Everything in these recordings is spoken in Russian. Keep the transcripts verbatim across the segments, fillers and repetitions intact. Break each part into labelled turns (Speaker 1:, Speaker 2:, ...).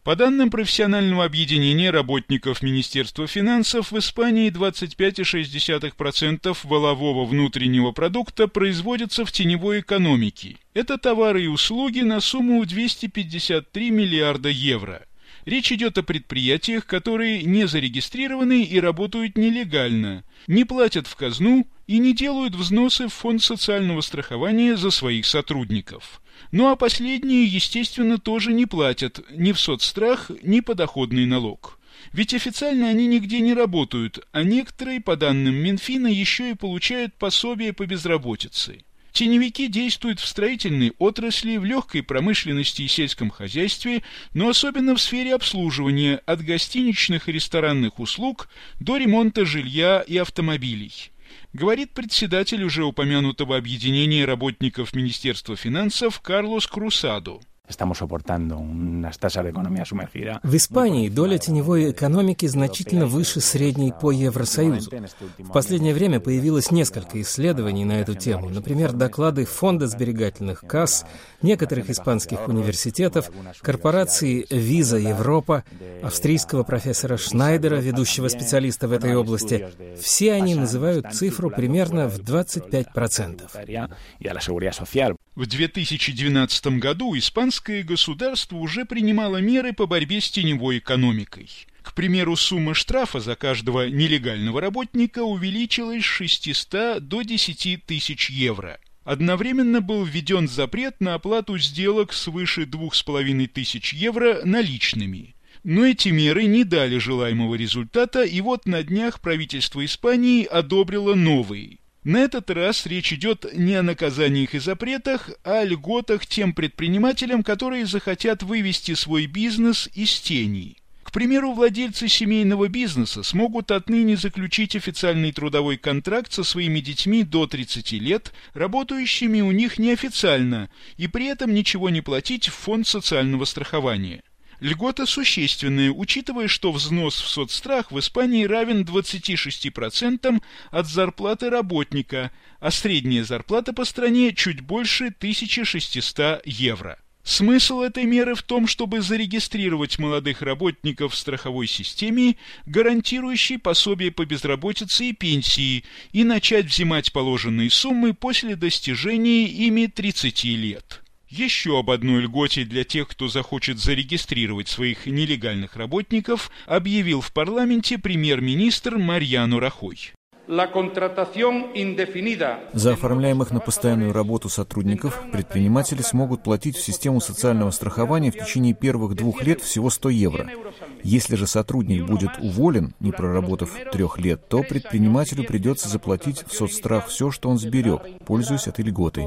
Speaker 1: По данным профессионального объединения работников Министерства финансов, в Испании двадцать пять целых шесть десятых процента валового внутреннего продукта производятся в теневой экономике. Это товары и услуги на сумму двести пятьдесят три миллиарда евро. Речь идет о предприятиях, которые не зарегистрированы и работают нелегально, не платят в казну и не делают взносы в фонд социального страхования за своих сотрудников. Ну а последние, естественно, тоже не платят ни в соцстрах, ни подоходный налог. Ведь официально они нигде не работают, а некоторые, по данным Минфина, еще и получают пособие по безработице. Теневики действуют в строительной отрасли, в легкой промышленности и сельском хозяйстве, но особенно в сфере обслуживания, от гостиничных и ресторанных услуг до ремонта жилья и автомобилей. Говорит председатель уже упомянутого объединения работников Министерства финансов Карлос Крусадо.
Speaker 2: В Испании доля теневой экономики значительно выше средней по Евросоюзу. В последнее время появилось несколько исследований на эту тему, например, доклады Фонда сберегательных касс, некоторых испанских университетов, корпорации Visa Европа, австрийского профессора Шнайдера, ведущего специалиста в этой области. Все они называют цифру примерно в двадцать пять процентов.
Speaker 1: В две тысячи двенадцатом году испанское государство уже принимало меры по борьбе с теневой экономикой. К примеру, сумма штрафа за каждого нелегального работника увеличилась с шестисот до десяти тысяч евро. Одновременно был введен запрет на оплату сделок свыше двух с половиной тысяч евро наличными. Но эти меры не дали желаемого результата, и вот на днях правительство Испании одобрило новые. На этот раз речь идет не о наказаниях и запретах, а о льготах тем предпринимателям, которые захотят вывести свой бизнес из тени. К примеру, владельцы семейного бизнеса смогут отныне заключить официальный трудовой контракт со своими детьми до тридцати лет, работающими у них неофициально, и при этом ничего не платить в фонд социального страхования. Льгота существенная, учитывая, что взнос в соцстрах в Испании равен двадцати шести процентам от зарплаты работника, а средняя зарплата по стране чуть больше тысячи шестисот евро. Смысл этой меры в том, чтобы зарегистрировать молодых работников в страховой системе, гарантирующей пособие по безработице и пенсии, и начать взимать положенные суммы после достижения ими тридцати лет. Еще об одной льготе для тех, кто захочет зарегистрировать своих нелегальных работников, объявил в парламенте премьер-министр Мариано Рахой.
Speaker 3: За оформляемых на постоянную работу сотрудников предприниматели смогут платить в систему социального страхования в течение первых двух лет всего сто евро. Если же сотрудник будет уволен, не проработав трех лет, то предпринимателю придется заплатить в соцстрах все, что он сберег, пользуясь этой льготой.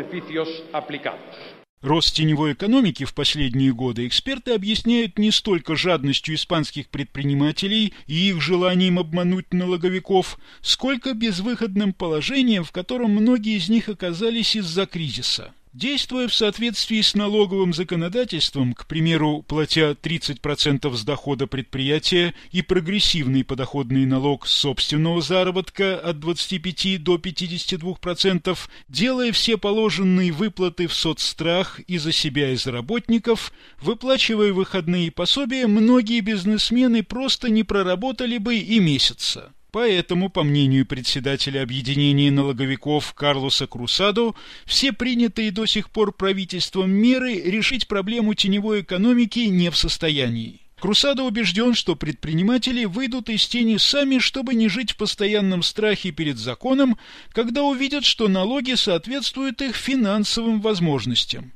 Speaker 1: Рост теневой экономики в последние годы эксперты объясняют не столько жадностью испанских предпринимателей и их желанием обмануть налоговиков, сколько безвыходным положением, в котором многие из них оказались из-за кризиса. Действуя в соответствии с налоговым законодательством, к примеру, платя тридцать процентов с дохода предприятия и прогрессивный подоходный налог с собственного заработка от двадцати пяти до пятидесяти двух процентов, делая все положенные выплаты в соцстрах и за себя, и за работников, выплачивая выходные пособия, многие бизнесмены просто не проработали бы и месяца. Поэтому, по мнению председателя объединения налоговиков Карлоса Крусадо, все принятые до сих пор правительством меры решить проблему теневой экономики не в состоянии. Крусадо убежден, что предприниматели выйдут из тени сами, чтобы не жить в постоянном страхе перед законом, когда увидят, что налоги соответствуют их финансовым возможностям.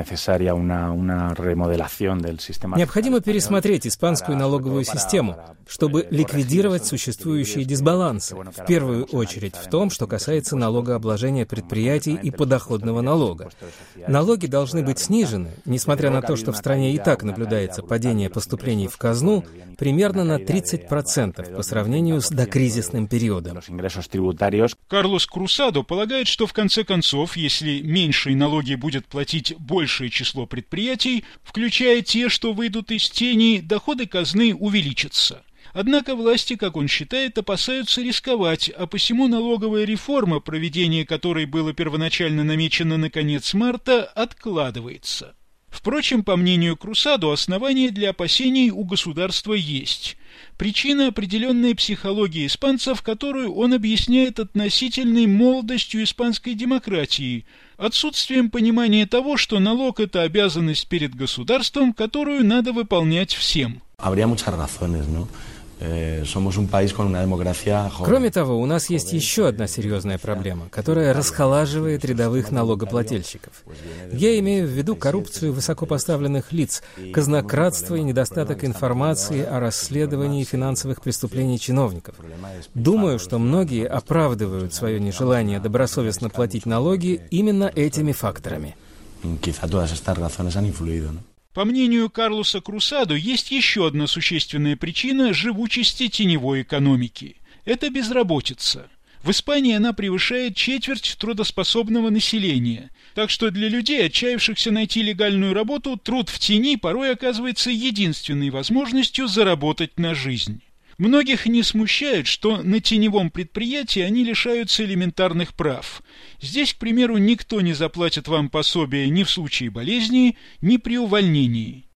Speaker 2: Необходимо пересмотреть испанскую налоговую систему, чтобы ликвидировать существующие дисбалансы, в первую очередь в том, что касается налогообложения предприятий и подоходного налога. Налоги должны быть снижены, несмотря на то, что в стране и так наблюдается падение поступлений в казну примерно на тридцать процентов по сравнению с докризисным периодом.
Speaker 1: Карлос Крусадо полагает, что в конце концов, если меньшие налоги будет платить большее число предприятий, включая те, что выйдут из тени, доходы казны увеличатся. Однако власти, как он считает, опасаются рисковать, а посему налоговая реформа, проведение которой было первоначально намечено на конец марта, откладывается. Впрочем, по мнению Крусадо, основания для опасений у государства есть. Причина – определенная психология испанцев, которую он объясняет относительной молодостью испанской демократии, отсутствием понимания того, что налог – это обязанность перед государством, которую надо выполнять всем.
Speaker 2: Кроме того, у нас есть еще одна серьезная проблема, которая расхолаживает рядовых налогоплательщиков. Я имею в виду коррупцию высокопоставленных лиц, казнократство и недостаток информации о расследовании финансовых преступлений чиновников. Думаю, что многие оправдывают свое нежелание добросовестно платить налоги именно этими факторами.
Speaker 1: По мнению Карлоса Крусадо, есть еще одна существенная причина живучести теневой экономики. Это безработица. В Испании она превышает четверть трудоспособного населения, так что для людей, отчаявшихся найти легальную работу, труд в тени порой оказывается единственной возможностью заработать на жизнь. Многих не смущает, что на теневом предприятии они лишаются элементарных прав. Здесь, к примеру, никто не заплатит вам пособие ни в случае болезни, ни при увольнении.